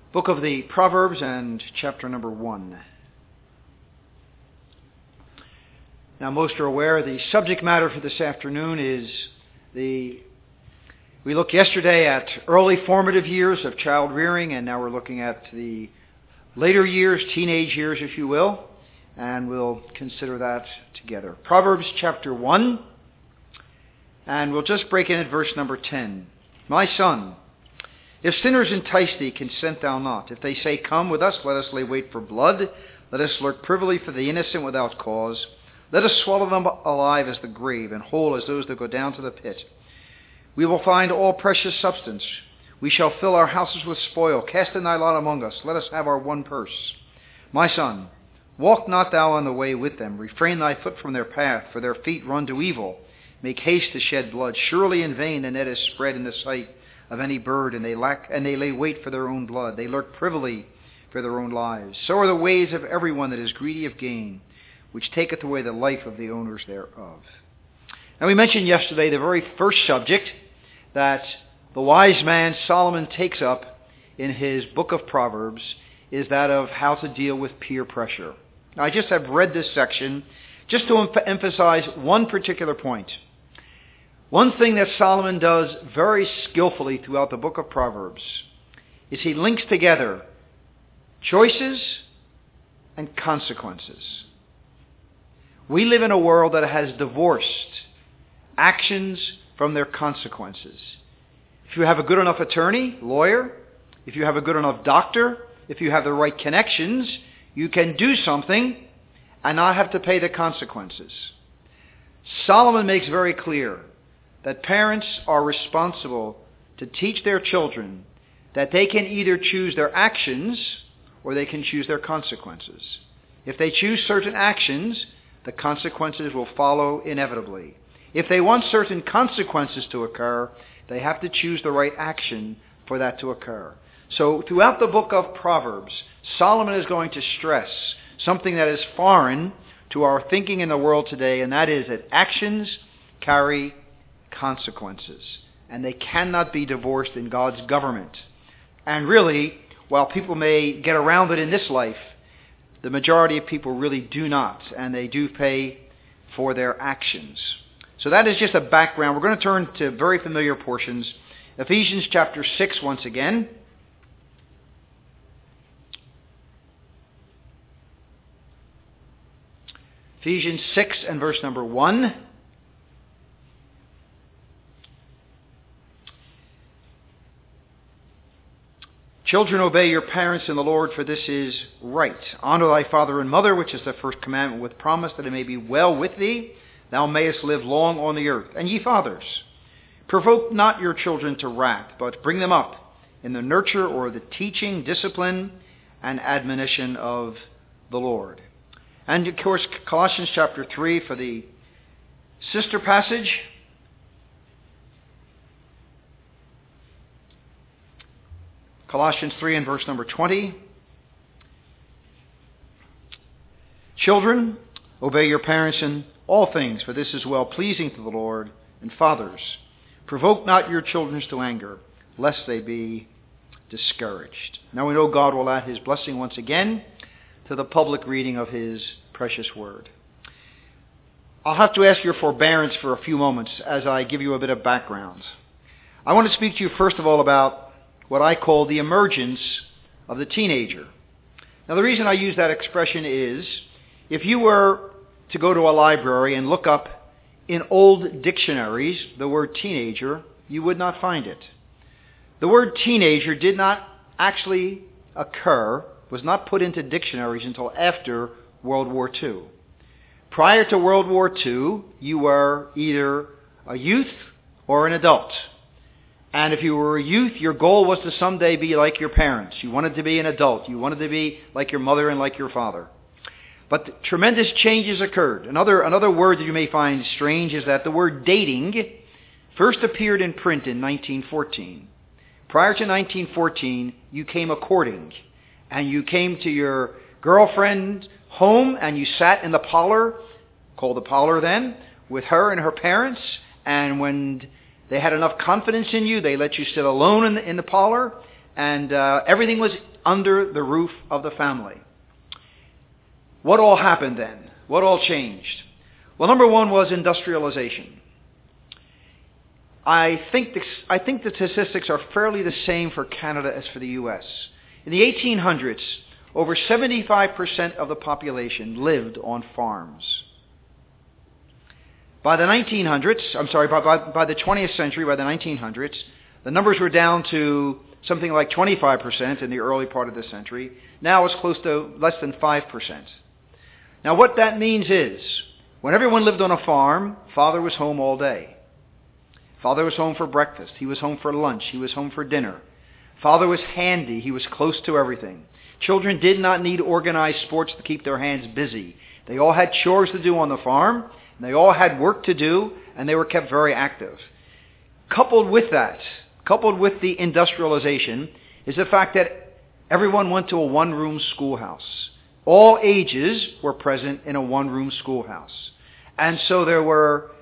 Book of the Proverbs and chapter number 1. Now, most are aware the subject matter for this afternoon is we looked yesterday at early formative years of child rearing, and now we're looking at the later years, teenage years, if you will, and we'll consider that together. Proverbs chapter 1, and we'll just break in at verse number 10. My son, if sinners entice thee, consent thou not. If they say, Come with us, let us lay wait for blood. Let us lurk privily for the innocent without cause. Let us swallow them alive as the grave, and whole as those that go down to the pit. We will find all precious substance. We shall fill our houses with spoil. Cast in thy lot among us. Let us have our one purse. My son, walk not thou on the way with them. Refrain thy foot from their path, for their feet run to evil. Make haste to shed blood. Surely in vain the net is spread in the sight of any bird, and they lay wait for their own blood. They lurk privily for their own lives. So are the ways of everyone that is greedy of gain, which taketh away the life of the owners thereof. Now, we mentioned yesterday the very first subject that the wise man Solomon takes up in his book of Proverbs is that of how to deal with peer pressure. Now, I just have read this section just to emphasize one particular point. One thing that Solomon does very skillfully throughout the book of Proverbs is he links together choices and consequences. We live in a world that has divorced actions from their consequences. If you have a good enough attorney, lawyer, if you have a good enough doctor, if you have the right connections, you can do something and not have to pay the consequences. Solomon makes very clear that parents are responsible to teach their children that they can either choose their actions or they can choose their consequences. If they choose certain actions, the consequences will follow inevitably. If they want certain consequences to occur, they have to choose the right action for that to occur. So throughout the book of Proverbs, Solomon is going to stress something that is foreign to our thinking in the world today, and that is that actions carry consequences, and they cannot be divorced in God's government. And really, while people may get around it in this life, the majority of people really do not, and they do pay for their actions. So that is just a background. We're going to turn to very familiar portions. Ephesians chapter 6 once again. Ephesians 6 and verse number 1. Children, obey your parents in the Lord, for this is right. Honor thy father and mother, which is the first commandment, with promise that it may be well with thee, thou mayest live long on the earth. And ye fathers, provoke not your children to wrath, but bring them up in the nurture or the teaching, discipline, and admonition of the Lord. And of course, Colossians chapter 3 for the sister passage. Colossians 3 and verse number 20. Children, obey your parents in all things, for this is well-pleasing to the Lord. And fathers, provoke not your children to anger, lest they be discouraged. Now we know God will add his blessing once again to the public reading of his precious word. I'll have to ask your forbearance for a few moments as I give you a bit of background. I want to speak to you first of all about what I call the emergence of the teenager. Now, the reason I use that expression is, if you were to go to a library and look up in old dictionaries the word teenager, you would not find it. The word teenager did not actually occur, was not put into dictionaries until after World War II. Prior to World War II, you were either a youth or an adult. And if you were a youth, your goal was to someday be like your parents. You wanted to be an adult. You wanted to be like your mother and like your father. But tremendous changes occurred. Another word that you may find strange is that the word dating first appeared in print in 1914. Prior to 1914, you came a courting. And you came to your girlfriend's home and you sat in the parlor, called the parlor then, with her and her parents. And when they had enough confidence in you, they let you sit alone in the parlor, and everything was under the roof of the family. What all happened then? What all changed? Well, number one was industrialization. I think the statistics are fairly the same for Canada as for the U.S. In the 1800s, over 75% of the population lived on farms. By the 1900s, by the 20th century, by the 1900s, the numbers were down to something like 25% in the early part of the century. Now it's close to less than 5%. Now what that means is, when everyone lived on a farm, father was home all day. Father was home for breakfast. He was home for lunch. He was home for dinner. Father was handy. He was close to everything. Children did not need organized sports to keep their hands busy. They all had chores to do on the farm, and they all had work to do, and they were kept very active. Coupled with the industrialization, is the fact that everyone went to a one-room schoolhouse. All ages were present in a one-room schoolhouse. And so there were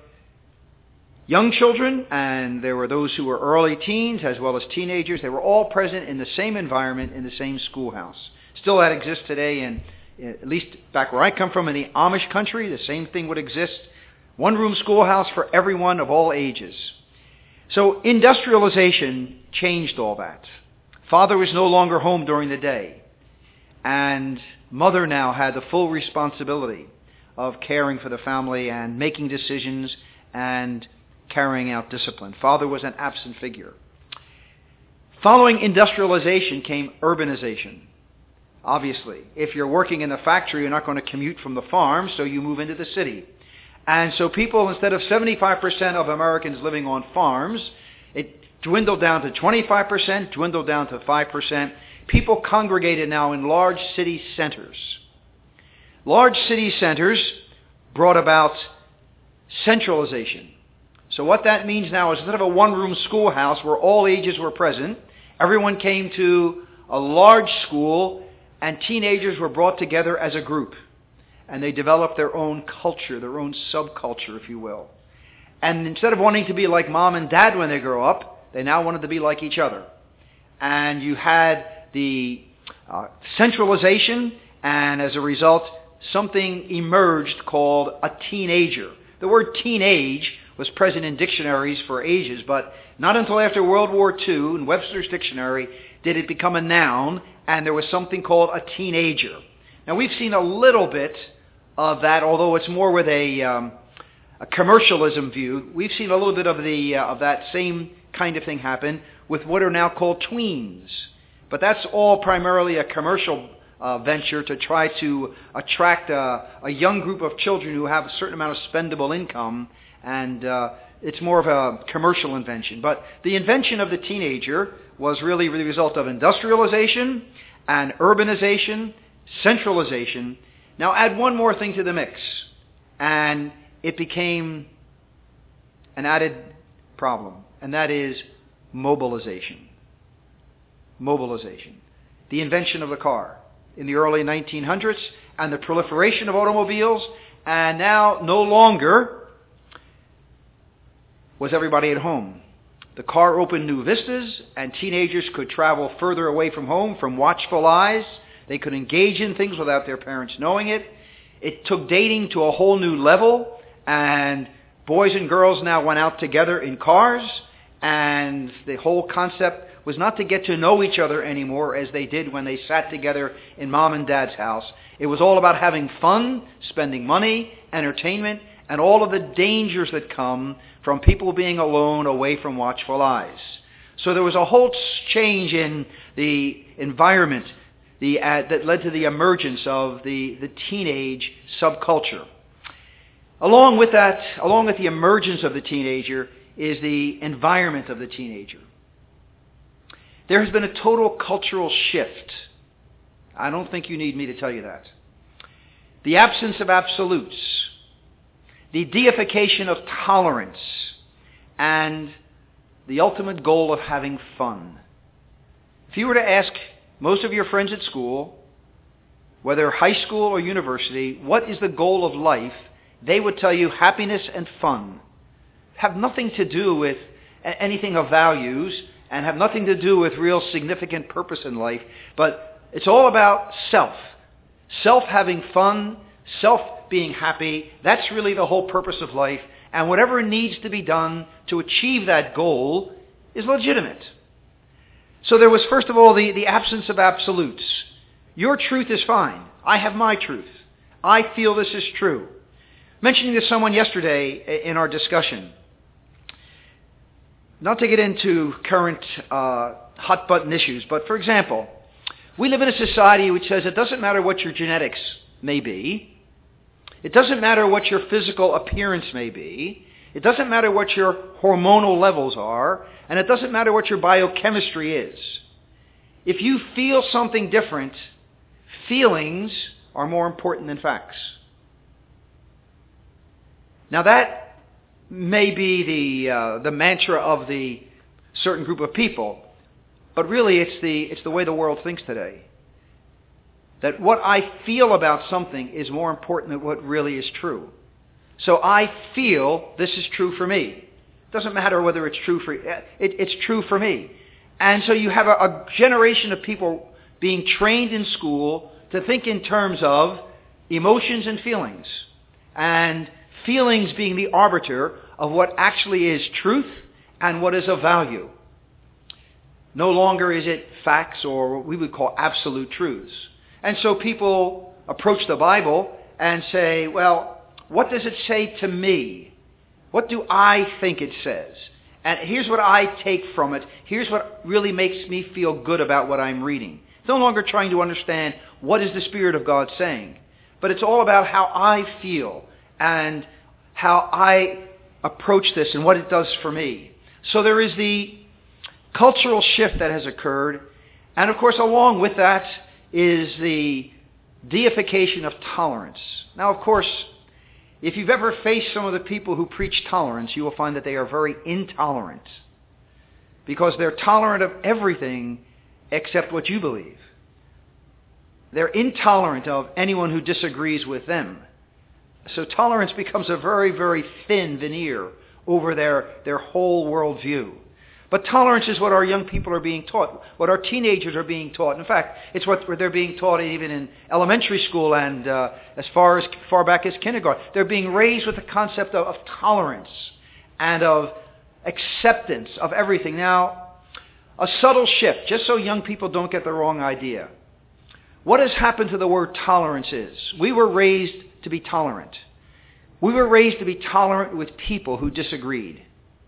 young children, and there were those who were early teens as well as teenagers. They were all present in the same environment, in the same schoolhouse. Still that exists today, and at least back where I come from in the Amish country, the same thing would exist. One-room schoolhouse for everyone of all ages. So industrialization changed all that. Father was no longer home during the day, and mother now had the full responsibility of caring for the family and making decisions and carrying out discipline. Father was an absent figure. Following industrialization came urbanization. Obviously, if you're working in a factory, you're not going to commute from the farm, so you move into the city. And so people, instead of 75% of Americans living on farms, it dwindled down to 25%, dwindled down to 5%. People congregated now in large city centers. Large city centers brought about centralization. So what that means now is instead of a one-room schoolhouse where all ages were present, everyone came to a large school and teenagers were brought together as a group. And they developed their own culture, their own subculture, if you will. And instead of wanting to be like mom and dad when they grow up, they now wanted to be like each other. And you had the centralization, and as a result, something emerged called a teenager. The word teenage was present in dictionaries for ages, but not until after World War II, in Webster's dictionary, did it become a noun, and there was something called a teenager. Now we've seen a little bit of that, although it's more with a commercialism view. We've seen a little bit of that same kind of thing happen with what are now called tweens. But that's all primarily a commercial venture to try to attract a young group of children who have a certain amount of spendable income, and it's more of a commercial invention. But the invention of the teenager was really the result of industrialization and urbanization, centralization. Now add one more thing to the mix, and it became an added problem, and that is mobilization. Mobilization. The invention of the car in the early 1900s and the proliferation of automobiles, and now no longer was everybody at home. The car opened new vistas, and teenagers could travel further away from home from watchful eyes. They could engage in things without their parents knowing it. It took dating to a whole new level, and boys and girls now went out together in cars, and the whole concept was not to get to know each other anymore as they did when they sat together in mom and dad's house. It was all about having fun, spending money, entertainment, and all of the dangers that come from people being alone away from watchful eyes. So there was a whole change in the environment that led to the emergence of the teenage subculture. Along with the emergence of the teenager is the environment of the teenager. There has been a total cultural shift. I don't think you need me to tell you that. The absence of absolutes, the deification of tolerance, and the ultimate goal of having fun. If you were to ask most of your friends at school, whether high school or university, what is the goal of life, they would tell you happiness and fun. Have nothing to do with anything of values, and have nothing to do with real significant purpose in life, but it's all about self. Self having fun, self being happy, that's really the whole purpose of life, and whatever needs to be done to achieve that goal is legitimate. So there was, first of all, the absence of absolutes. Your truth is fine. I have my truth. I feel this is true. Mentioning to someone yesterday in our discussion, not to get into current hot-button issues, but for example, we live in a society which says it doesn't matter what your genetics may be, it doesn't matter what your physical appearance may be, it doesn't matter what your hormonal levels are, and it doesn't matter what your biochemistry is. If you feel something different, feelings are more important than facts. Now that may be the mantra of the certain group of people, but really it's the way the world thinks today. That what I feel about something is more important than what really is true. So I feel this is true for me. It doesn't matter whether it's true for it's true for me. And so you have a generation of people being trained in school to think in terms of emotions and feelings, and feelings being the arbiter of what actually is truth and what is of value. No longer is it facts or what we would call absolute truths. And so people approach the Bible and say, well, what does it say to me? What do I think it says? And here's what I take from it. Here's what really makes me feel good about what I'm reading. It's no longer trying to understand what is the Spirit of God saying, but it's all about how I feel and how I approach this and what it does for me. So there is the cultural shift that has occurred, and of course along with that is the deification of tolerance. Now, of course, if you've ever faced some of the people who preach tolerance, you will find that they are very intolerant, because they're tolerant of everything except what you believe. They're intolerant of anyone who disagrees with them. So tolerance becomes a very, very thin veneer over their whole worldview. But tolerance is what our young people are being taught, what our teenagers are being taught. In fact, it's what they're being taught even in elementary school and as far back as kindergarten. They're being raised with the concept of tolerance and of acceptance of everything. Now, a subtle shift, just so young people don't get the wrong idea. What has happened to the word tolerance is, we were raised to be tolerant. We were raised to be tolerant with people who disagreed.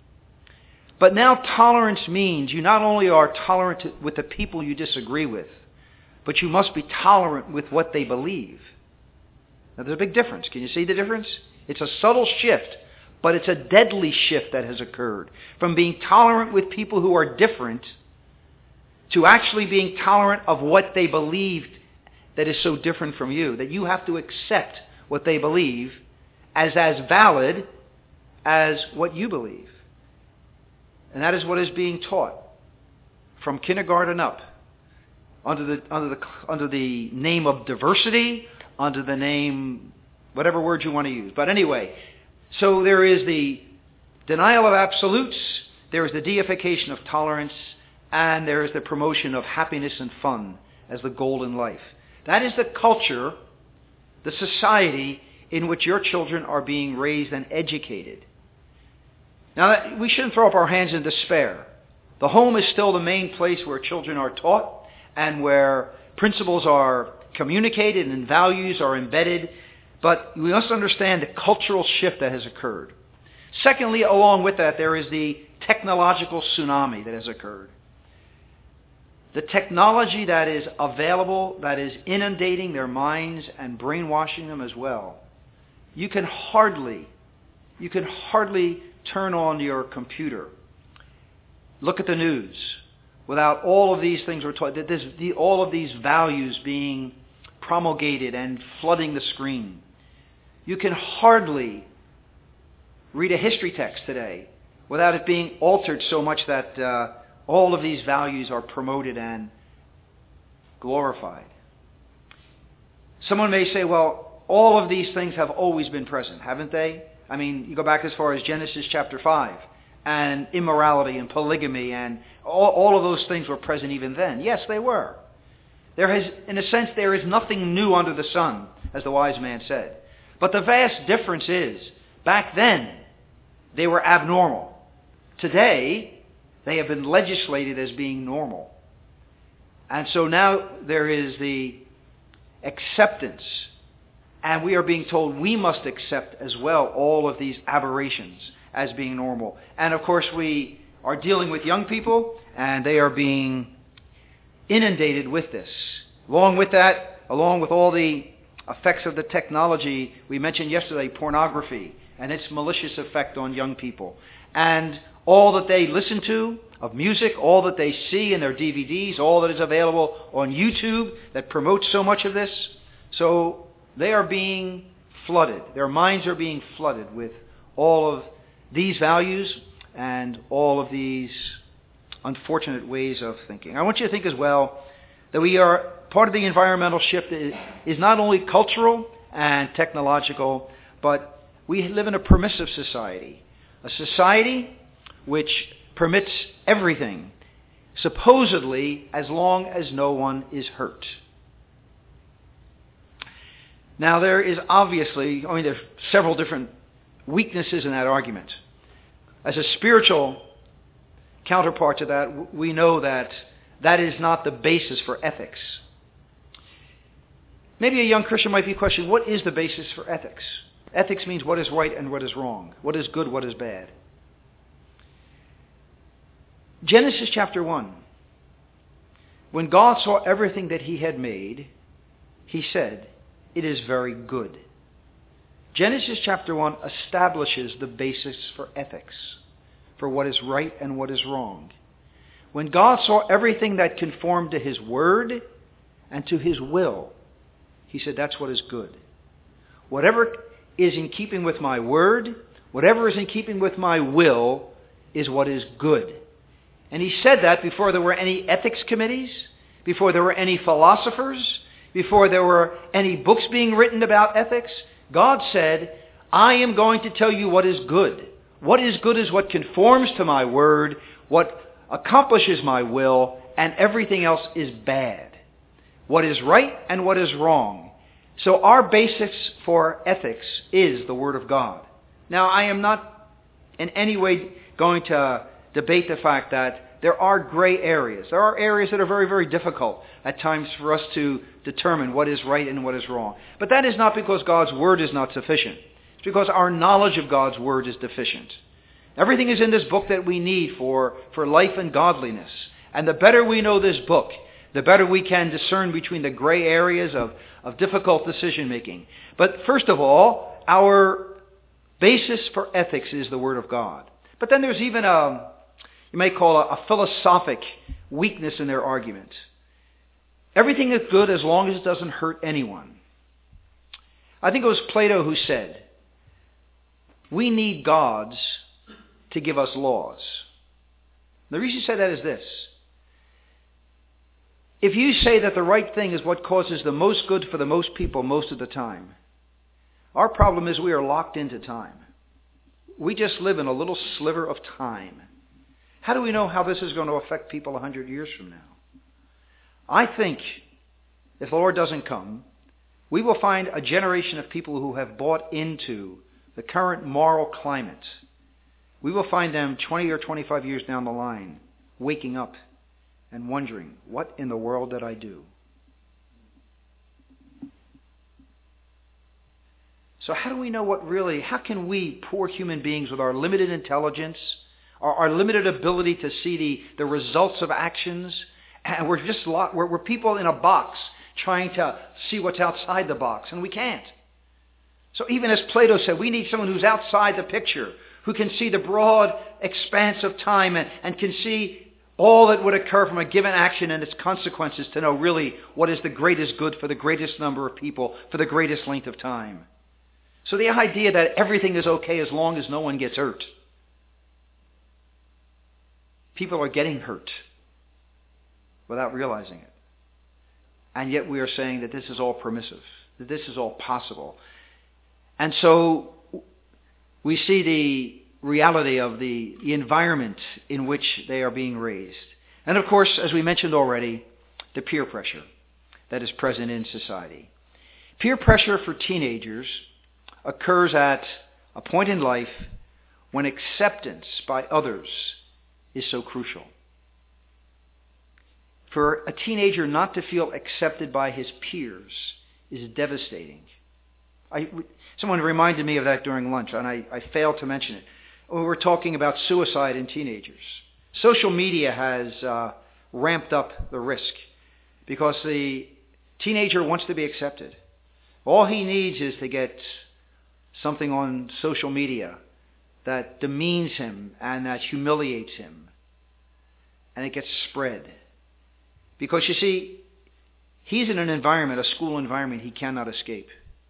But now tolerance means you not only are tolerant with the people you disagree with, but you must be tolerant with what they believe. Now there's a big difference. Can you see the difference? It's a subtle shift, but it's a deadly shift that has occurred. From being tolerant with people who are different to actually being tolerant of what they believed that is so different from you, that you have to accept what they believe as valid as what you believe. And that is what is being taught from kindergarten up, under the name of diversity, under the name, whatever word you want to use. But anyway, so there is the denial of absolutes, there is the deification of tolerance, and there is the promotion of happiness and fun as the goal in life. That is the culture, the society in which your children are being raised and educated. Now, we shouldn't throw up our hands in despair. The home is still the main place where children are taught and where principles are communicated and values are embedded, but we must understand the cultural shift that has occurred. Secondly, along with that, there is the technological tsunami that has occurred. The technology that is available, that is inundating their minds and brainwashing them as well. You can hardly turn on your computer, look at the news, without all of these things we're taught, all of these values being promulgated and flooding the screen. You can hardly read a history text today without it being altered so much that all of these values are promoted and glorified. Someone may say, well, all of these things have always been present, haven't they? I mean, you go back as far as Genesis chapter 5, and immorality and polygamy and all of those things were present even then. Yes, they were. In a sense, there is nothing new under the sun, as the wise man said. But the vast difference is, back then, they were abnormal. Today, they have been legislated as being normal. And so now there is the acceptance. And we are being told we must accept as well all of these aberrations as being normal. And of course, we are dealing with young people, and they are being inundated with this. Along with that, along with all the effects of the technology, we mentioned yesterday pornography and its malicious effect on young people. And all that they listen to of music, all that they see in their DVDs, all that is available on YouTube that promotes so much of this. So they are being flooded. Their minds are being flooded with all of these values and all of these unfortunate ways of thinking. I want you to think as well that we are part of the environmental shift is not only cultural and technological, but we live in a permissive society. A society which permits everything, supposedly as long as no one is hurt. Now there is obviously, there's several different weaknesses in that argument. As a spiritual counterpart to that, we know that that is not the basis for ethics. Maybe a young Christian might be questioning, what is the basis for ethics? Ethics means what is right and what is wrong, what is good, what is bad. Genesis chapter 1. When God saw everything that he had made, he said, it is very good. Genesis chapter 1 establishes the basis for ethics, for what is right and what is wrong. When God saw everything that conformed to his word and to his will, he said, that's what is good. Whatever is in keeping with my word, whatever is in keeping with my will, is what is good. And he said that before there were any ethics committees, before there were any philosophers, before there were any books being written about ethics. God said, I am going to tell you what is good. What is good is what conforms to my word, what accomplishes my will, and everything else is bad. What is right and what is wrong. So our basis for ethics is the Word of God. Now, I am not in any way going to debate the fact that there are gray areas. There are areas that are very, very difficult at times for us to determine what is right and what is wrong. But that is not because God's Word is not sufficient. It's because our knowledge of God's Word is deficient. Everything is in this book that we need for life and godliness. And the better we know this book, the better we can discern between the gray areas of difficult decision making. But first of all, our basis for ethics is the Word of God. But then there's even you may call a philosophic weakness in their argument. Everything is good as long as it doesn't hurt anyone. I think it was Plato who said, we need gods to give us laws. The reason he said that is this. If you say that the right thing is what causes the most good for the most people most of the time, our problem is we are locked into time. We just live in a little sliver of time. How do we know how this is going to affect people 100 years from now? I think if the Lord doesn't come, we will find a generation of people who have bought into the current moral climate. We will find them 20 or 25 years down the line, waking up and wondering, what in the world did I do? So how do we know how can we, poor human beings with our limited intelligence, our limited ability to see the results of actions, and we're people in a box trying to see what's outside the box, and we can't. So even as Plato said, we need someone who's outside the picture, who can see the broad expanse of time and can see all that would occur from a given action and its consequences to know really what is the greatest good for the greatest number of people for the greatest length of time. So the idea that everything is okay as long as no one gets hurt. People are getting hurt without realizing it. And yet we are saying that this is all permissive, that this is all possible. And so we see reality of the environment in which they are being raised. And of course, as we mentioned already, the peer pressure that is present in society. Peer pressure for teenagers occurs at a point in life when acceptance by others is so crucial. For a teenager not to feel accepted by his peers is devastating. Someone reminded me of that during lunch, and I failed to mention it. We were talking about suicide in teenagers. Social media has ramped up the risk because the teenager wants to be accepted. All he needs is to get something on social media that demeans him and that humiliates him, and it gets spread. Because you see, he's in an environment, a school environment, he cannot escape.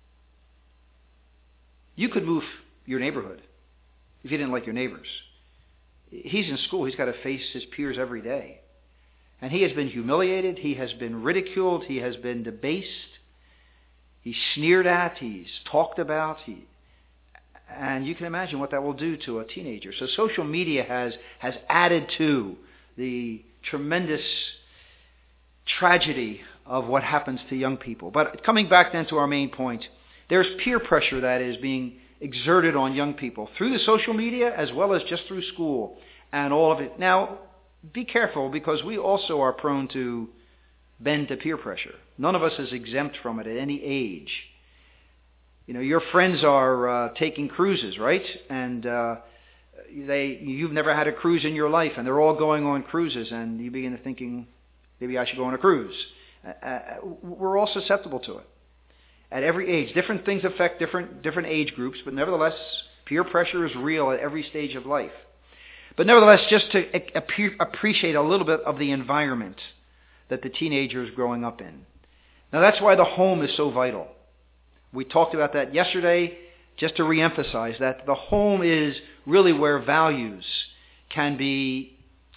You could move your neighborhood if you didn't like your neighbors. He's in school, he's got to face his peers every day. And he has been humiliated, he has been ridiculed, he has been debased, he's sneered at, he's talked about, and you can imagine what that will do to a teenager. So social media has added to the tremendous tragedy of what happens to young people. But coming back then to our main point, there's peer pressure that is being exerted on young people through the social media as well as just through school and all of it. Now, be careful because we also are prone to bend to peer pressure. None of us is exempt from it at any age. You know, your friends are taking cruises, right? And you've never had a cruise in your life, and they're all going on cruises, and you begin to thinking, maybe I should go on a cruise. We're all susceptible to it. At every age, different things affect different age groups, but nevertheless, peer pressure is real at every stage of life. But nevertheless, just to appreciate a little bit of the environment that the teenager is growing up in. Now that's why the home is so vital. We talked about that yesterday, just to reemphasize that the home is really where values can be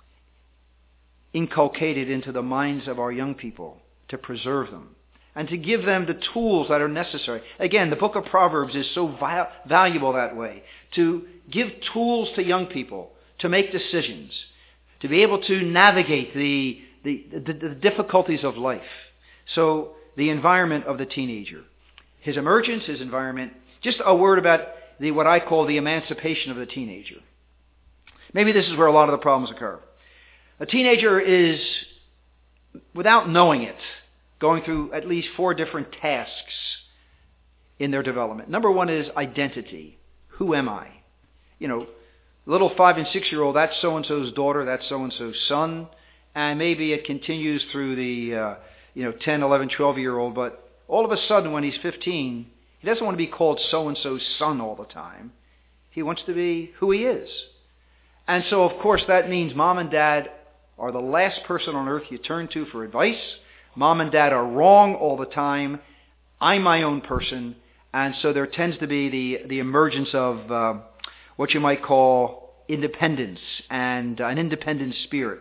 inculcated into the minds of our young people to preserve them and to give them the tools that are necessary. Again, the book of Proverbs is so valuable that way, to give tools to young people to make decisions, to be able to navigate the difficulties of life. So the environment of the teenager, his emergence, his environment, just a word about what I call the emancipation of the teenager. Maybe this is where a lot of the problems occur. A teenager is, without knowing it, going through at least 4 different tasks in their development. Number one is identity. Who am I? You know, little 5 and 6-year-old, that's so-and-so's daughter, that's so-and-so's son, and maybe it continues through the 10, 11, 12-year-old, but all of a sudden when he's 15, he doesn't want to be called so-and-so's son all the time. He wants to be who he is. And so, of course, that means mom and dad are the last person on earth you turn to for advice. Mom and dad are wrong all the time. I'm my own person. And so there tends to be the emergence of what you might call independence and an independent spirit.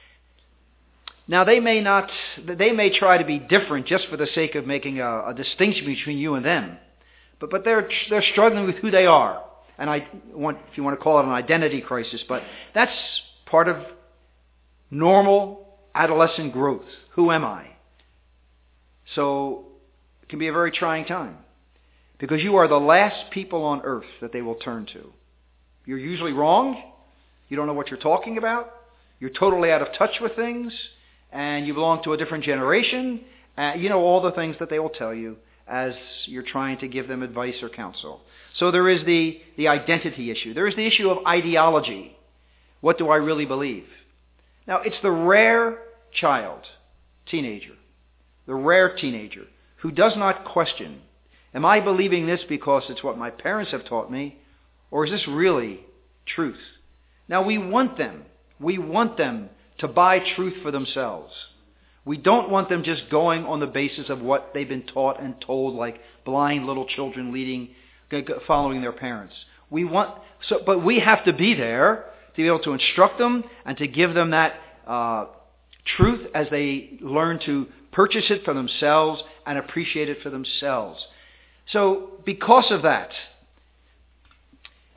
Now, they may try to be different just for the sake of making a distinction between you and them. But they're struggling with who they are. And if you want to call it an identity crisis, but that's part of normal adolescent growth. Who am I? So it can be a very trying time because you are the last people on earth that they will turn to. You're usually wrong. You don't know what you're talking about. You're totally out of touch with things, and you belong to a different generation. You know all the things that they will tell you as you're trying to give them advice or counsel. So there is the identity issue. There is the issue of ideology. What do I really believe? Now, it's the rare teenager, who does not question, am I believing this because it's what my parents have taught me, or is this really truth? Now, we want them to buy truth for themselves. We don't want them just going on the basis of what they've been taught and told, like blind little children following their parents. But we have to be there to be able to instruct them and to give them that truth as they learn to purchase it for themselves and appreciate it for themselves. So because of that,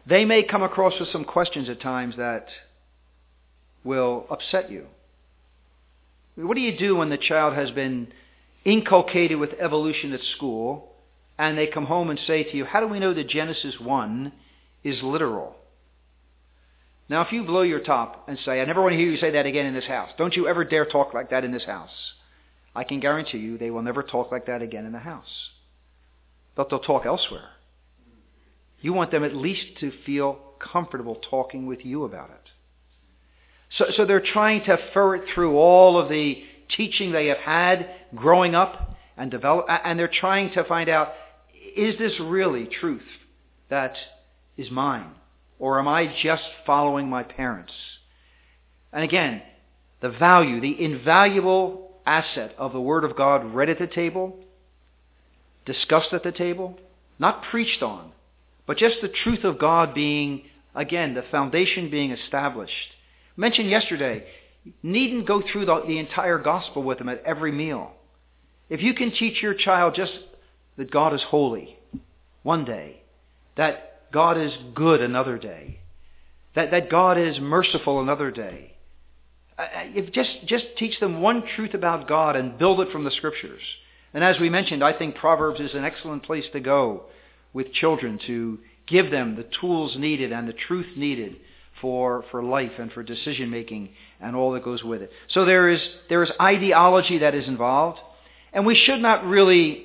They may come across with some questions at times that will upset you. What do you do when the child has been inculcated with evolution at school and they come home and say to you, how do we know that Genesis 1 is literal? Now, if you blow your top and say, I never want to hear you say that again in this house. Don't you ever dare talk like that in this house. I can guarantee you they will never talk like that again in the house. But they'll talk elsewhere. You want them at least to feel comfortable talking with you about it. So they're trying to ferret through all of the teaching they have had growing up and develop, and they're trying to find out, is this really truth that is mine? Or am I just following my parents? And again, the value, the invaluable asset of the Word of God read at the table, discussed at the table, not preached on, but just the truth of God being, again, the foundation being established. Mentioned yesterday, needn't go through the entire gospel with them at every meal. If you can teach your child just that God is holy one day, that God is good another day, that God is merciful another day, if just teach them one truth about God and build it from the Scriptures. And as we mentioned, I think Proverbs is an excellent place to go with children to give them the tools needed and the truth needed for life and for decision making and all that goes with it. So there is ideology that is involved, and we shouldn't really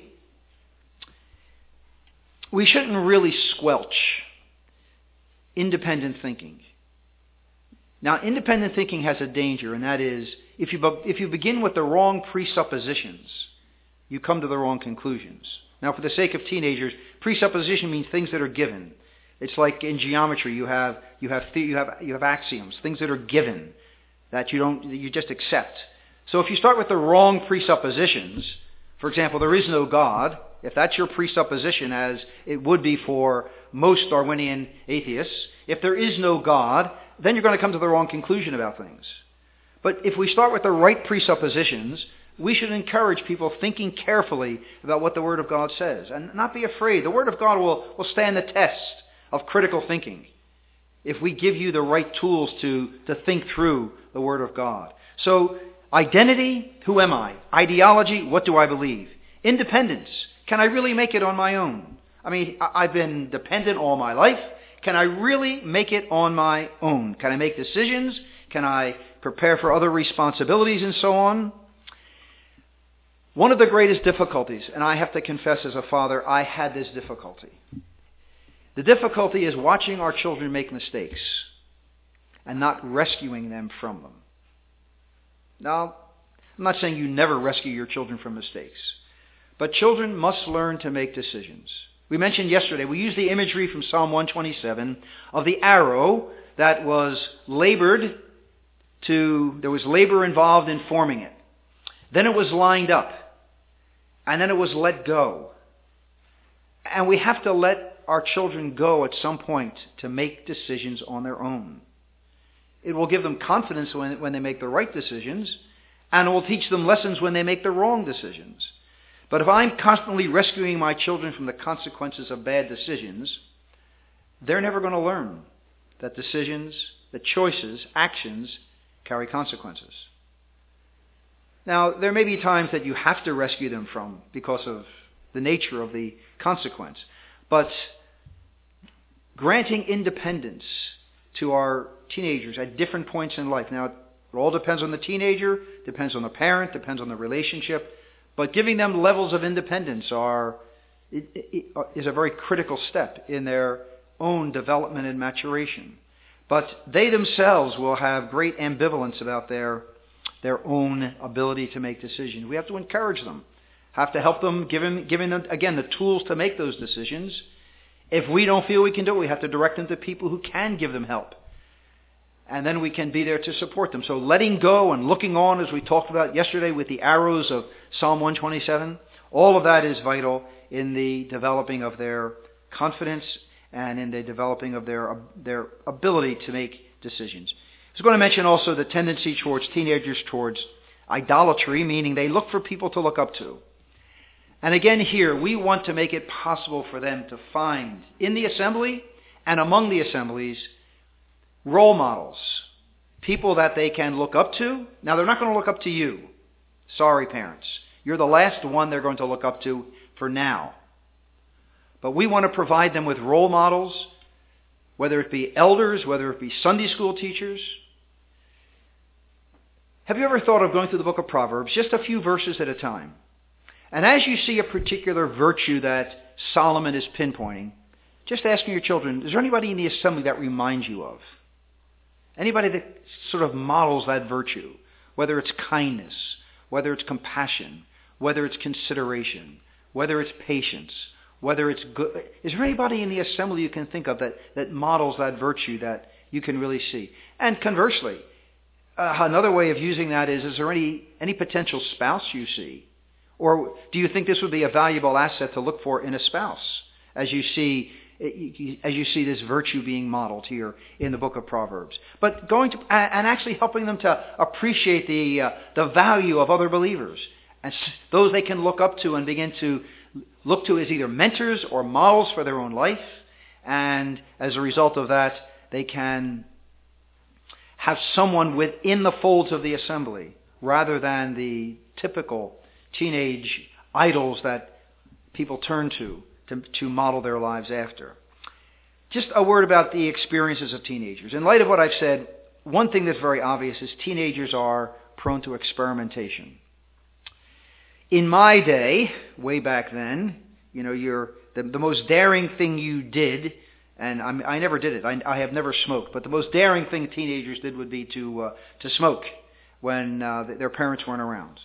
squelch independent thinking. Now, independent thinking has a danger, and that is if you begin with the wrong presuppositions, you come to the wrong conclusions. Now, for the sake of teenagers, presupposition means things that are given. It's like in geometry, you have axioms, things that are given that you just accept. So if you start with the wrong presuppositions, for example, there is no God, if that's your presupposition, as it would be for most Darwinian atheists, if there is no God, then you're going to come to the wrong conclusion about things. But if we start with the right presuppositions, we should encourage people thinking carefully about what the Word of God says and not be afraid. The Word of God will stand the test of critical thinking if we give you the right tools to think through the Word of God. So, identity, who am I? Ideology, what do I believe? Independence, can I really make it on my own? I mean, I've been dependent all my life. Can I really make it on my own? Can I make decisions? Can I prepare for other responsibilities and so on? One of the greatest difficulties, and I have to confess as a father, I had this difficulty. The difficulty is watching our children make mistakes and not rescuing them from them. Now, I'm not saying you never rescue your children from mistakes, but children must learn to make decisions. We mentioned yesterday, we used the imagery from Psalm 127 of the arrow that was there was labor involved in forming it. Then it was lined up, and then it was let go. And we have to let our children go at some point to make decisions on their own. It will give them confidence when they make the right decisions, and it will teach them lessons when they make the wrong decisions. But if I'm constantly rescuing my children from the consequences of bad decisions, they're never going to learn that decisions, that choices, actions carry consequences. Now, there may be times that you have to rescue them from because of the nature of the consequence. But granting independence to our teenagers at different points in life. Now, it all depends on the teenager, depends on the parent, depends on the relationship. But giving them levels of independence is a very critical step in their own development and maturation. But they themselves will have great ambivalence about their own ability to make decisions. We have to encourage them, have to help them, giving them, again, the tools to make those decisions. If we don't feel we can do it, we have to direct them to people who can give them help. And then we can be there to support them. So letting go and looking on, as we talked about yesterday with the arrows of Psalm 127, all of that is vital in the developing of their confidence and in the developing of their ability to make decisions. I was going to mention also the tendency towards teenagers towards idolatry, meaning they look for people to look up to. And again here, we want to make it possible for them to find in the assembly and among the assemblies, role models, people that they can look up to. Now, they're not going to look up to you. Sorry, parents. You're the last one they're going to look up to for now. But we want to provide them with role models, whether it be elders, whether it be Sunday school teachers. Have you ever thought of going through the book of Proverbs, just a few verses at a time? And as you see a particular virtue that Solomon is pinpointing, just asking your children, is there anybody in the assembly that reminds you of? Anybody that sort of models that virtue, whether it's kindness, whether it's compassion, whether it's consideration, whether it's patience, whether it's good. Is there anybody in the assembly you can think of that models that virtue that you can really see? And conversely, another way of using that is there any potential spouse you see? Or do you think this would be a valuable asset to look for in a spouse as you see this virtue being modeled here in the book of Proverbs? But going to and actually helping them to appreciate the value of other believers, and those they can look up to and begin to look to as either mentors or models for their own life. And as a result of that, they can have someone within the folds of the assembly rather than the typical teenage idols that people turn to model their lives after. Just a word about the experiences of teenagers. In light of what I've said, one thing that's very obvious is teenagers are prone to experimentation. In my day, way back then, the most daring thing you did, and I never did it. I have never smoked, but the most daring thing teenagers did would be to smoke when their parents weren't around.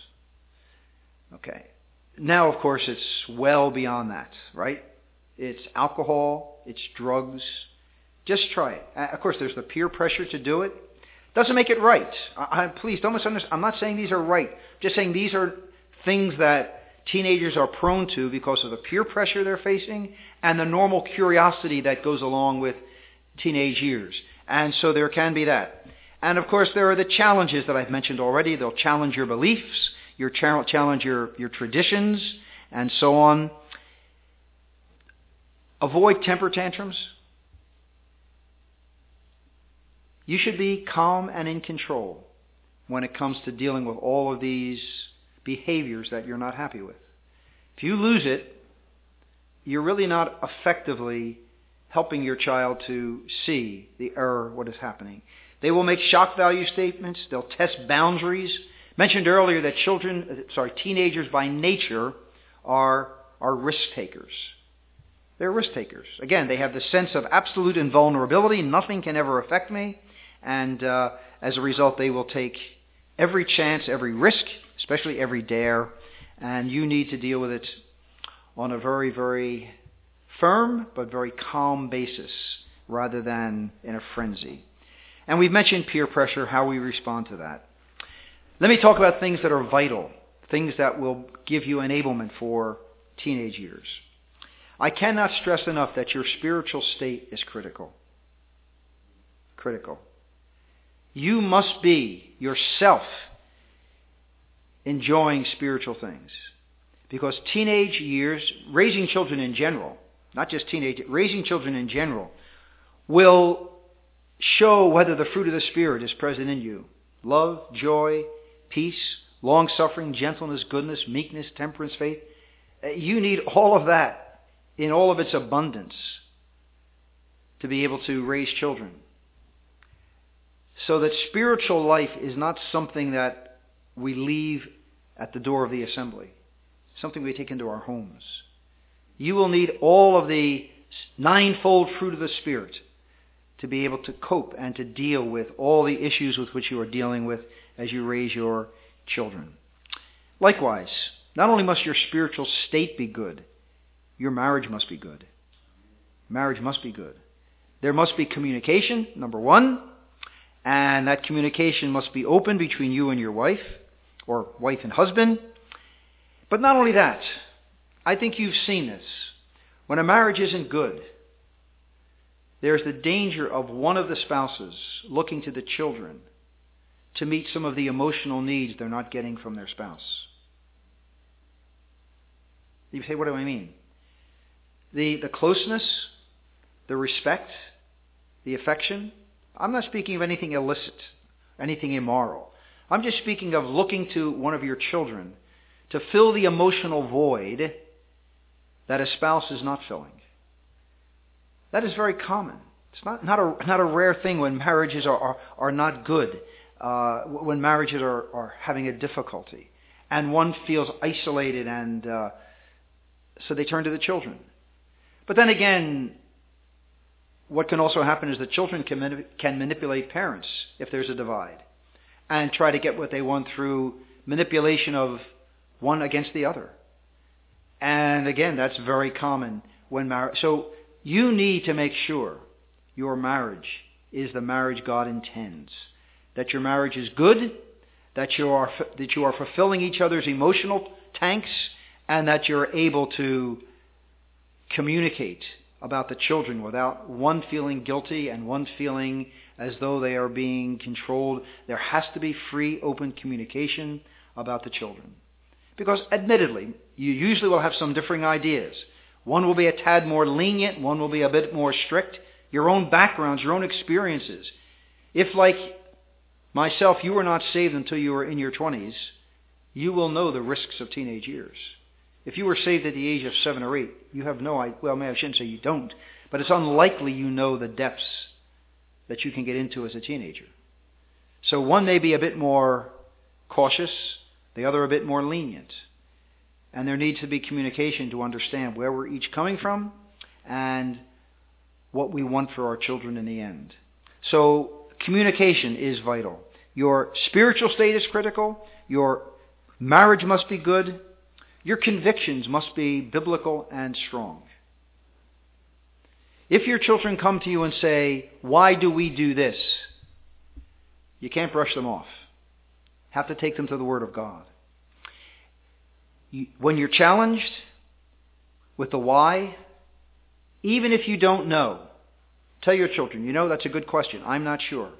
Okay. Now, of course, it's well beyond that, right? It's alcohol, it's drugs. Just try it. Of course, there's the peer pressure to do it. Doesn't make it right. Please don't misunderstand. I'm not saying these are right. I'm just saying these are things that teenagers are prone to because of the peer pressure they're facing and the normal curiosity that goes along with teenage years. And so there can be that. And of course, there are the challenges that I've mentioned already. They'll challenge your beliefs, challenge your traditions, and so on. Avoid temper tantrums. You should be calm and in control when it comes to dealing with all of these behaviors that you're not happy with. If you lose it, you're really not effectively helping your child to see the error, what is happening. They will make shock value statements. They'll test boundaries. Mentioned earlier that teenagers by nature are risk takers. They're risk takers. Again, they have the sense of absolute invulnerability. Nothing can ever affect me. And as a result, they will take every chance, every risk, especially every dare. And you need to deal with it on a very, very firm but very calm basis rather than in a frenzy. And we've mentioned peer pressure, how we respond to that. Let me talk about things that are vital, things that will give you enablement for teenage years. I cannot stress enough that your spiritual state is critical. Critical. You must be yourself enjoying spiritual things. Because teenage years, raising children in general, not just teenage, raising children in general, will show whether the fruit of the Spirit is present in you. Love, joy, peace, long-suffering, gentleness, goodness, meekness, temperance, faith. You need all of that in all of its abundance to be able to raise children. So that spiritual life is not something that we leave at the door of the assembly, something we take into our homes. You will need all of the ninefold fruit of the Spirit to be able to cope and to deal with all the issues with which you are dealing with as you raise your children. Likewise, not only must your spiritual state be good, your marriage must be good. Marriage must be good. There must be communication, number one, and that communication must be open between you and your wife, or wife and husband. But not only that, I think you've seen this. When a marriage isn't good, there's the danger of one of the spouses looking to the children to meet some of the emotional needs they're not getting from their spouse. You say, what do I mean? The closeness, the respect, the affection. I'm not speaking of anything illicit, anything immoral. I'm just speaking of looking to one of your children to fill the emotional void that a spouse is not filling. That is very common. It's not a rare thing when marriages are not good, when marriages are having a difficulty, and one feels isolated, and so they turn to the children. But then again, what can also happen is that children can manipulate parents if there's a divide, and try to get what they want through manipulation of one against the other. And again, that's very common when marriage. So you need to make sure your marriage is the marriage God intends. That your marriage is good, that you are fulfilling each other's emotional tanks, and that you're able to communicate about the children without one feeling guilty and one feeling as though they are being controlled. There has to be free, open communication about the children. Because admittedly, you usually will have some differing ideas. One will be a tad more lenient, one will be a bit more strict. Your own backgrounds, your own experiences. If, like myself, you were not saved until you were in your 20s, you will know the risks of teenage years. If you were saved at the age of 7 or 8, you have no idea. Well, maybe I shouldn't say you don't, but it's unlikely you know the depths that you can get into as a teenager. So one may be a bit more cautious, the other a bit more lenient. And there needs to be communication to understand where we're each coming from and what we want for our children in the end. So communication is vital. Your spiritual state is critical. Your marriage must be good. Your convictions must be biblical and strong. If your children come to you and say, "Why do we do this?" you can't brush them off. Have to take them to the Word of God. When you're challenged with the why, even if you don't know, tell your children, that's a good question. I'm not sure.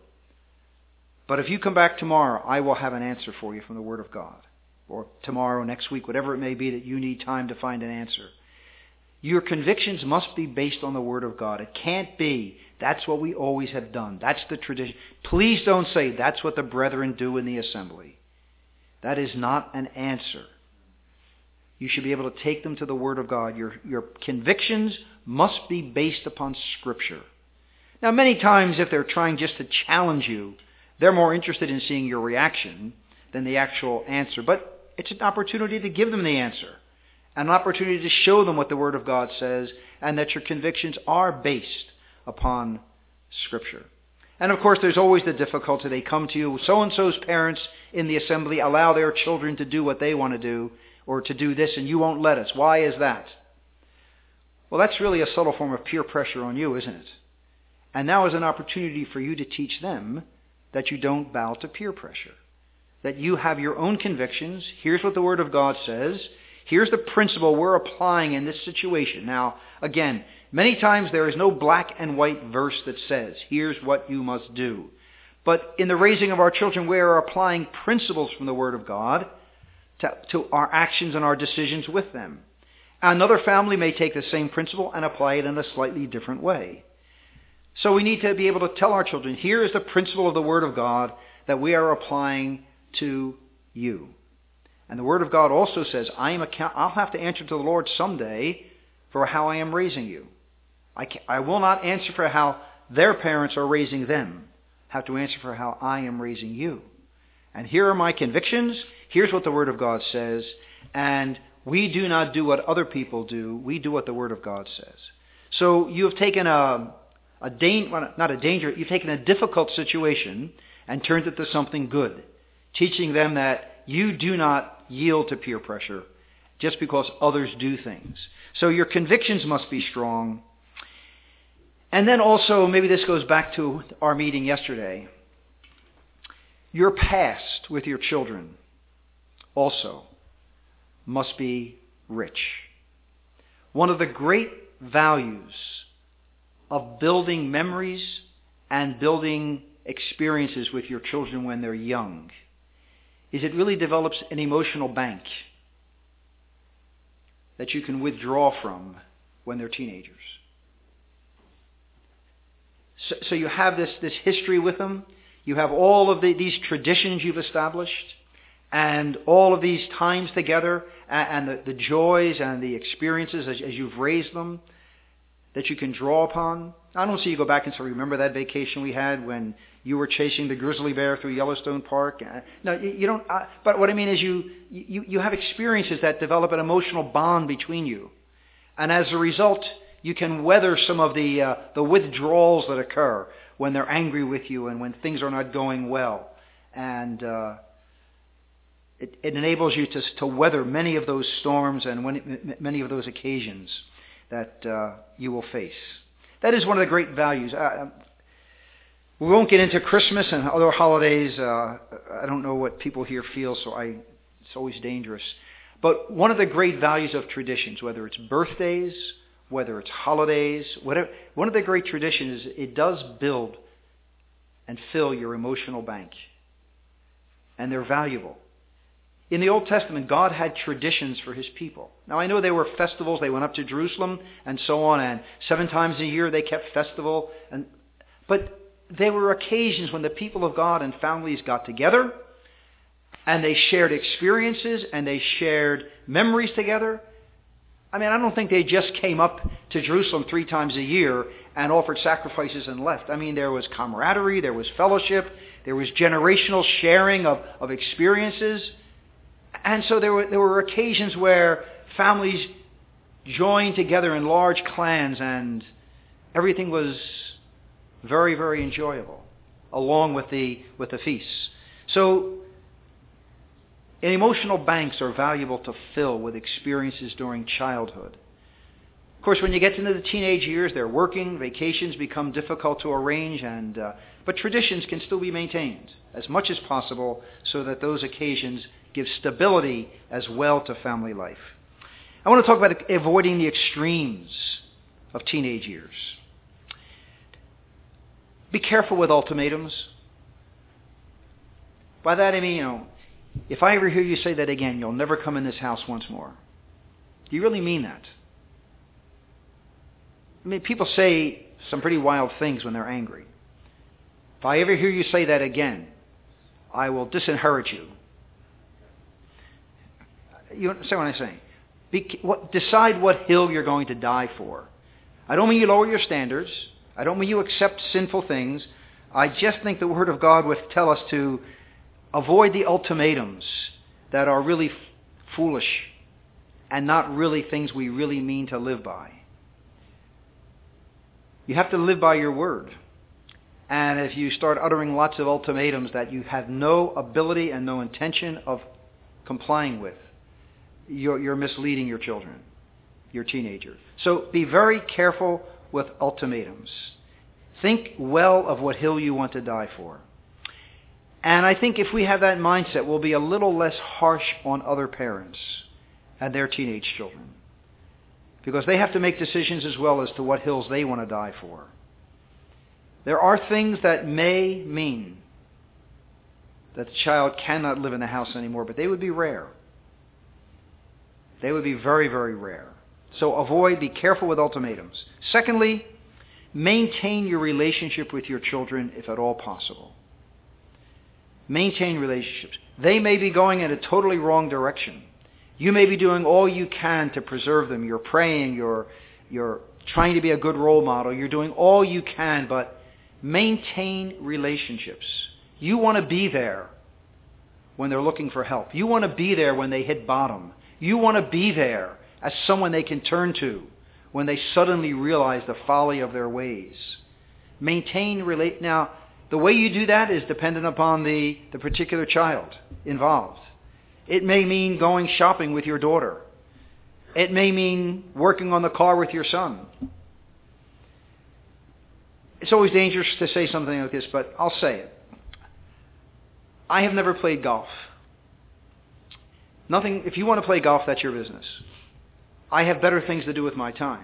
But if you come back tomorrow, I will have an answer for you from the Word of God. Or tomorrow, next week, whatever it may be that you need time to find an answer. Your convictions must be based on the Word of God. It can't be, that's what we always have done. That's the tradition. Please don't say, that's what the brethren do in the assembly. That is not an answer. You should be able to take them to the Word of God. Your convictions must be based upon Scripture. Now, many times if they're trying just to challenge you, they're more interested in seeing your reaction than the actual answer. But it's an opportunity to give them the answer. An opportunity to show them what the Word of God says and that your convictions are based upon Scripture. And of course, there's always the difficulty. They come to you, so-and-so's parents in the assembly allow their children to do what they want to do, or to do this, and you won't let us. Why is that? Well, that's really a subtle form of peer pressure on you, isn't it? And now is an opportunity for you to teach them that you don't bow to peer pressure. That you have your own convictions. Here's what the Word of God says. Here's the principle we're applying in this situation. Now, again, many times there is no black and white verse that says, here's what you must do. But in the raising of our children, we are applying principles from the Word of God to our actions and our decisions with them. Another family may take the same principle and apply it in a slightly different way. So we need to be able to tell our children, here is the principle of the Word of God that we are applying to you. And the Word of God also says, I'll have to answer to the Lord someday for how I am raising you. I will not answer for how their parents are raising them. I have to answer for how I am raising you. And here are my convictions. Here's what the Word of God says. And we do not do what other people do. We do what the Word of God says. So you have taken you've taken a difficult situation and turned it to something good, teaching them that you do not yield to peer pressure just because others do things. So your convictions must be strong. And then also, maybe this goes back to our meeting yesterday, your past with your children also must be rich. One of the great values of building memories and building experiences with your children when they're young is it really develops an emotional bank that you can withdraw from when they're teenagers. So you have this history with them. You have all of these traditions you've established, and all of these times together, and the joys and the experiences as you've raised them that you can draw upon. I don't see you go back and say, remember that vacation we had when you were chasing the grizzly bear through Yellowstone Park? No, you don't. But what I mean is you have experiences that develop an emotional bond between you. And as a result, you can weather some of the withdrawals that occur when they're angry with you and when things are not going well. And it enables you to weather many of those storms and many of those occasions that you will face. That is one of the great values. We won't get into Christmas and other holidays. I don't know what people here feel, so it's always dangerous. But one of the great values of traditions, whether it's birthdays, whether it's holidays, whatever, one of the great traditions is it does build and fill your emotional bank. And they're valuable. In the Old Testament, God had traditions for his people. Now, I know there were festivals. They went up to Jerusalem and so on, and 7 times a year they kept festival. But there were occasions when the people of God and families got together, and they shared experiences, and they shared memories together. I mean, I don't think they just came up to Jerusalem 3 times a year and offered sacrifices and left. I mean, there was camaraderie, there was fellowship, there was generational sharing of experiences. And so there were occasions where families joined together in large clans, and everything was very, very enjoyable, along with the feasts. So emotional banks are valuable to fill with experiences during childhood. Of course, when you get into the teenage years, they're working, vacations become difficult to arrange, but traditions can still be maintained as much as possible so that those occasions give stability as well to family life. I want to talk about avoiding the extremes of teenage years. Be careful with ultimatums. By that I mean, if I ever hear you say that again, you'll never come in this house once more. Do you really mean that? I mean, people say some pretty wild things when they're angry. If I ever hear you say that again, I will disinherit you. You understand what I'm saying? Decide what hill you're going to die for. I don't mean you lower your standards. I don't mean you accept sinful things. I just think the Word of God would tell us to avoid the ultimatums that are really foolish and not really things we really mean to live by. You have to live by your word. And if you start uttering lots of ultimatums that you have no ability and no intention of complying with, you're misleading your children, your teenager. So be very careful with ultimatums. Think well of what hill you want to die for. And I think if we have that mindset, we'll be a little less harsh on other parents and their teenage children. Because they have to make decisions as well as to what hills they want to die for. There are things that may mean that the child cannot live in the house anymore, but they would be rare. They would be very, very rare. So be careful with ultimatums. Secondly, maintain your relationship with your children if at all possible. Maintain relationships. They may be going in a totally wrong direction. You may be doing all you can to preserve them. You're praying, you're trying to be a good role model. You're doing all you can, but maintain relationships. You want to be there when they're looking for help. You want to be there when they hit bottom. You want to be there as someone they can turn to when they suddenly realize the folly of their ways. Now, the way you do that is dependent upon the particular child involved. It may mean going shopping with your daughter. It may mean working on the car with your son. It's always dangerous to say something like this, but I'll say it. I have never played golf. If you want to play golf, that's your business. I have better things to do with my time.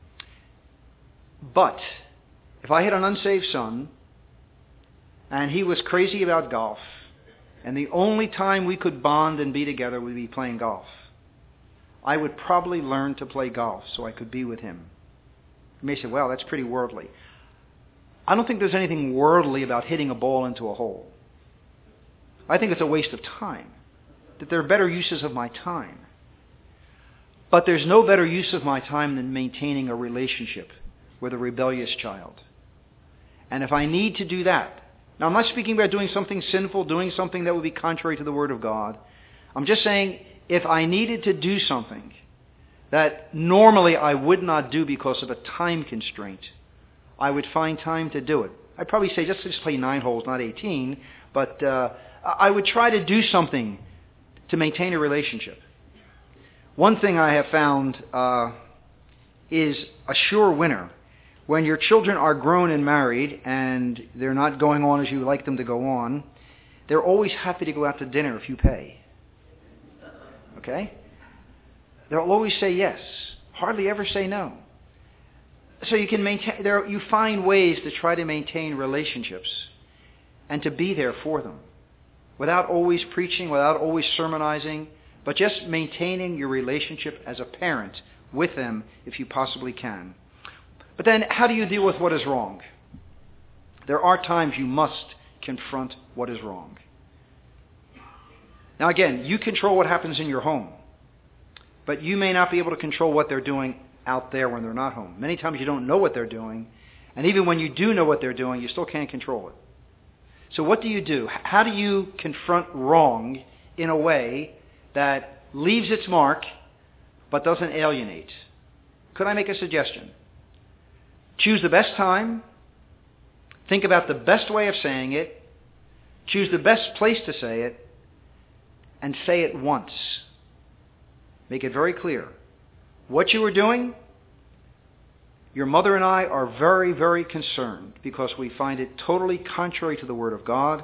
But if I had an unsaved son and he was crazy about golf, and the only time we could bond and be together would be playing golf, I would probably learn to play golf so I could be with him. You may say, well, that's pretty worldly. I don't think there's anything worldly about hitting a ball into a hole. I think it's a waste of time, that there are better uses of my time. But there's no better use of my time than maintaining a relationship with a rebellious child. And if I need to do that, now I'm not speaking about doing something sinful, doing something that would be contrary to the Word of God. I'm just saying, if I needed to do something that normally I would not do because of a time constraint, I would find time to do it. I'd probably say just play 9 holes, not 18, but I would try to do something to maintain a relationship. One thing I have found is a sure winner. When your children are grown and married and they're not going on as you like them to go on, they're always happy to go out to dinner if you pay. Okay? They'll always say yes. Hardly ever say no. So you can maintain. You find ways to try to maintain relationships and to be there for them, without always preaching, without always sermonizing, but just maintaining your relationship as a parent with them if you possibly can. But then, how do you deal with what is wrong? There are times you must confront what is wrong. Now again, you control what happens in your home, but you may not be able to control what they're doing out there when they're not home. Many times you don't know what they're doing, and even when you do know what they're doing, you still can't control it. So what do you do? How do you confront wrong in a way that leaves its mark but doesn't alienate? Could I make a suggestion? Choose the best time. Think about the best way of saying it. Choose the best place to say it. And say it once. Make it very clear. What you are doing, your mother and I are very, very concerned because we find it totally contrary to the Word of God.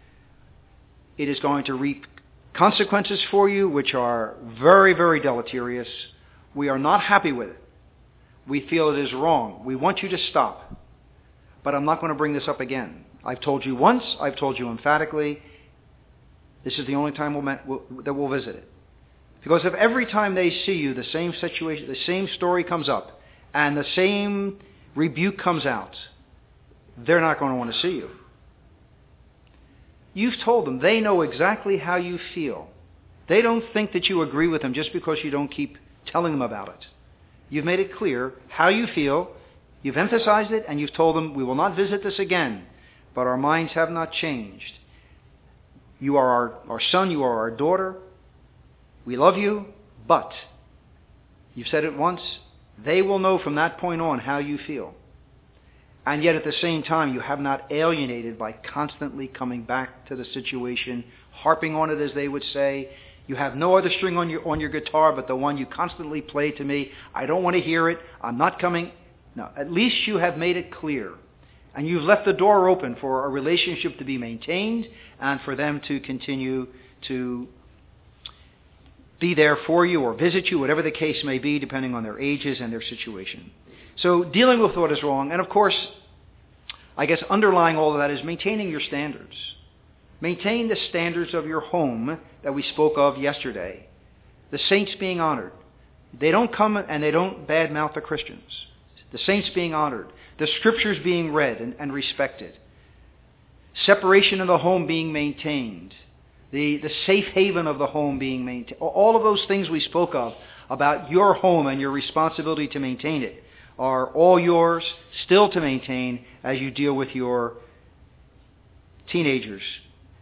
It is going to reap consequences for you which are very, very deleterious. We are not happy with it. We feel it is wrong. We want you to stop. But I'm not going to bring this up again. I've told you once. I've told you emphatically. This is the only time that we'll visit it. Because if every time they see you, the same situation, the same story comes up, and the same rebuke comes out, they're not going to want to see you. You've told them. They know exactly how you feel. They don't think that you agree with them just because you don't keep telling them about it. You've made it clear how you feel. You've emphasized it, and you've told them, we will not visit this again, but our minds have not changed. You are our son, you are our daughter. We love you, but you've said it once. They will know from that point on how you feel. And yet at the same time, you have not alienated by constantly coming back to the situation, harping on it, as they would say. You have no other string on your guitar but the one you constantly play to me. I don't want to hear it. I'm not coming. No, at least you have made it clear. And you've left the door open for a relationship to be maintained and for them to continue to be there for you or visit you, whatever the case may be, depending on their ages and their situation. So dealing with what is wrong, and of course, I guess underlying all of that is maintaining your standards. Maintain the standards of your home that we spoke of yesterday. The saints being honored. They don't come and they don't badmouth the Christians. The saints being honored. The scriptures being read and respected. Separation of the home being maintained. The safe haven of the home being maintained. All of those things we spoke of about your home and your responsibility to maintain it are all yours, still to maintain as you deal with your teenagers.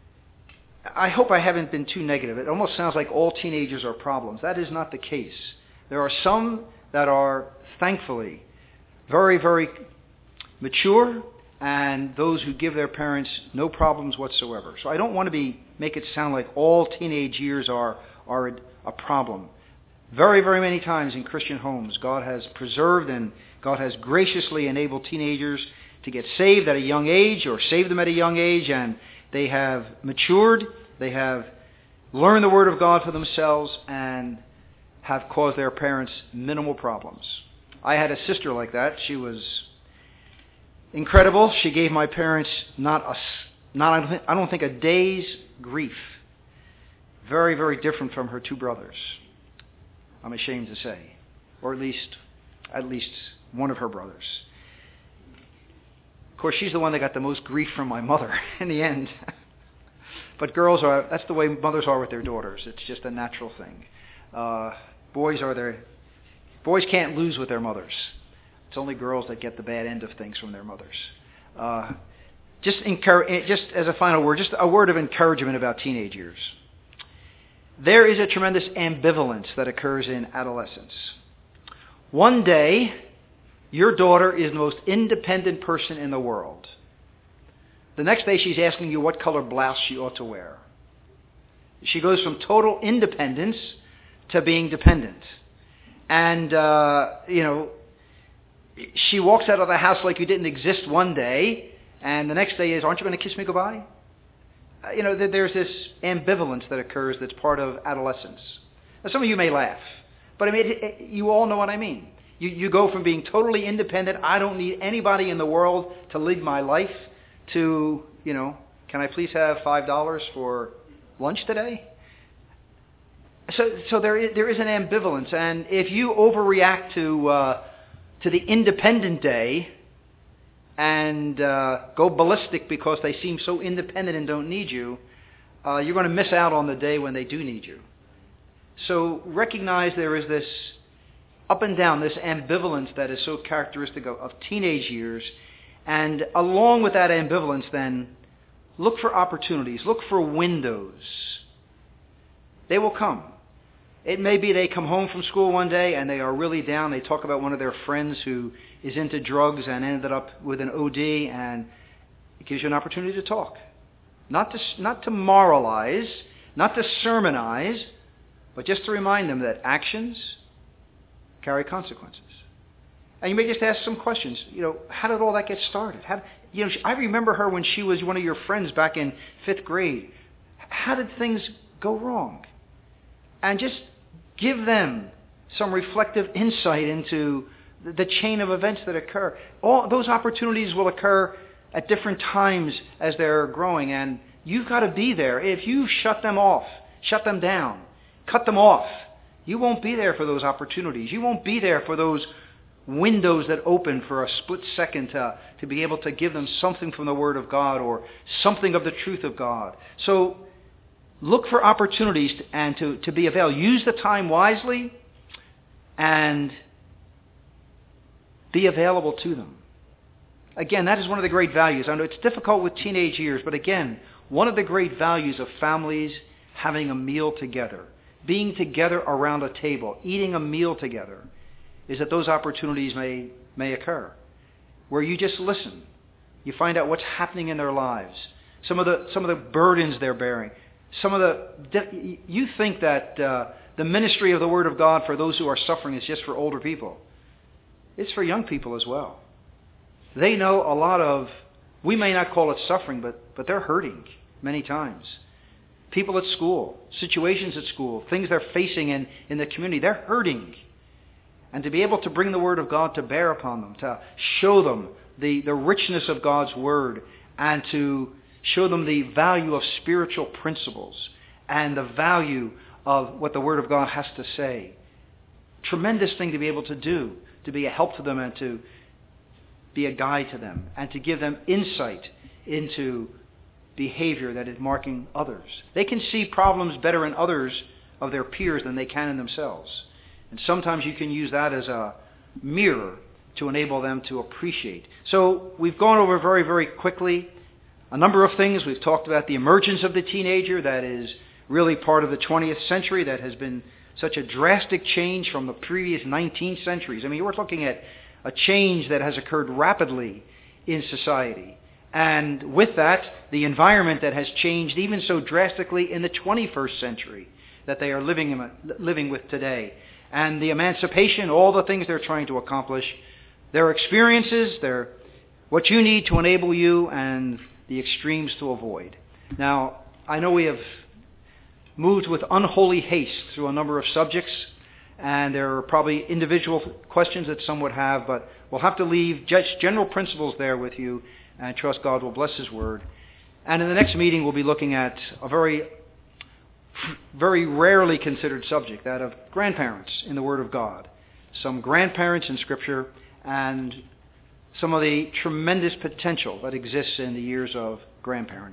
I hope I haven't been too negative. It almost sounds like all teenagers are problems. That is not the case. There are some that are, thankfully, very, very mature, and those who give their parents no problems whatsoever. So I don't want to make it sound like all teenage years are a problem. Very, very many times in Christian homes, God has preserved and God has graciously enabled teenagers to get saved at a young age or save them at a young age, and they have matured, they have learned the Word of God for themselves, and have caused their parents minimal problems. I had a sister like that. She was incredible. She gave my parents I don't think a day's grief. Very, very different from her two brothers, I'm ashamed to say, or at least one of her brothers. Of course, she's the one that got the most grief from my mother in the end. But that's the way mothers are with their daughters. It's just a natural thing. Boys can't lose with their mothers. It's only girls that get the bad end of things from their mothers. Just as a final word, just a word of encouragement about teenage years. There is a tremendous ambivalence that occurs in adolescence. One day, your daughter is the most independent person in the world. The next day, she's asking you what color blouse she ought to wear. She goes from total independence to being dependent. And, she walks out of the house like you didn't exist one day, and the next day is, aren't you going to kiss me goodbye? There's this ambivalence that occurs that's part of adolescence. Now, some of you may laugh, but you all know what I mean. You go from being totally independent, I don't need anybody in the world to lead my life, to, can I please have $5 for lunch today? So there is an ambivalence, and if you overreact to the independent day and go ballistic because they seem so independent and don't need you, you're going to miss out on the day when they do need you. So recognize there is this up and down, this ambivalence that is so characteristic of teenage years. And along with that ambivalence then, look for opportunities, look for windows. They will come. It may be they come home from school one day and they are really down. They talk about one of their friends who is into drugs and ended up with an OD, and it gives you an opportunity to talk. Not to moralize, not to sermonize, but just to remind them that actions carry consequences. And you may just ask some questions. How did all that get started? I remember her when she was one of your friends back in 5th grade. How did things go wrong? And just give them some reflective insight into the chain of events that occur. All those opportunities will occur at different times as they're growing, and you've got to be there. If you shut them off, shut them down, cut them off, you won't be there for those opportunities. You won't be there for those windows that open for a split second to be able to give them something from the Word of God or something of the truth of God. So look for opportunities to be available. Use the time wisely and be available to them. Again, that is one of the great values. I know it's difficult with teenage years, but again, one of the great values of families having a meal together, being together around a table, eating a meal together, is that those opportunities may occur, where you just listen. You find out what's happening in their lives, some of the burdens they're bearing. You think that the ministry of the Word of God for those who are suffering is just for older people. It's for young people as well. They know a lot of, we may not call it suffering, but they're hurting many times. People at school, situations at school, things they're facing in the community, they're hurting. And to be able to bring the Word of God to bear upon them, to show them the richness of God's Word, and to show them the value of spiritual principles and the value of what the Word of God has to say. Tremendous thing to be able to do, to be a help to them and to be a guide to them and to give them insight into behavior that is marking others. They can see problems better in others of their peers than they can in themselves. And sometimes you can use that as a mirror to enable them to appreciate. So we've gone over very, very quickly a number of things. We've talked about the emergence of the teenager that is really part of the 20th century that has been such a drastic change from the previous 19 centuries. I mean, we're looking at a change that has occurred rapidly in society. And with that, the environment that has changed even so drastically in the 21st century that they are living with today. And the emancipation, all the things they're trying to accomplish, their experiences, what you need to enable you, and the extremes to avoid. Now, I know we have moved with unholy haste through a number of subjects, and there are probably individual questions that some would have, but we'll have to leave just general principles there with you, and trust God will bless His Word. And in the next meeting, we'll be looking at a very, very rarely considered subject, that of grandparents in the Word of God. Some grandparents in Scripture, and some of the tremendous potential that exists in the years of grandparenting.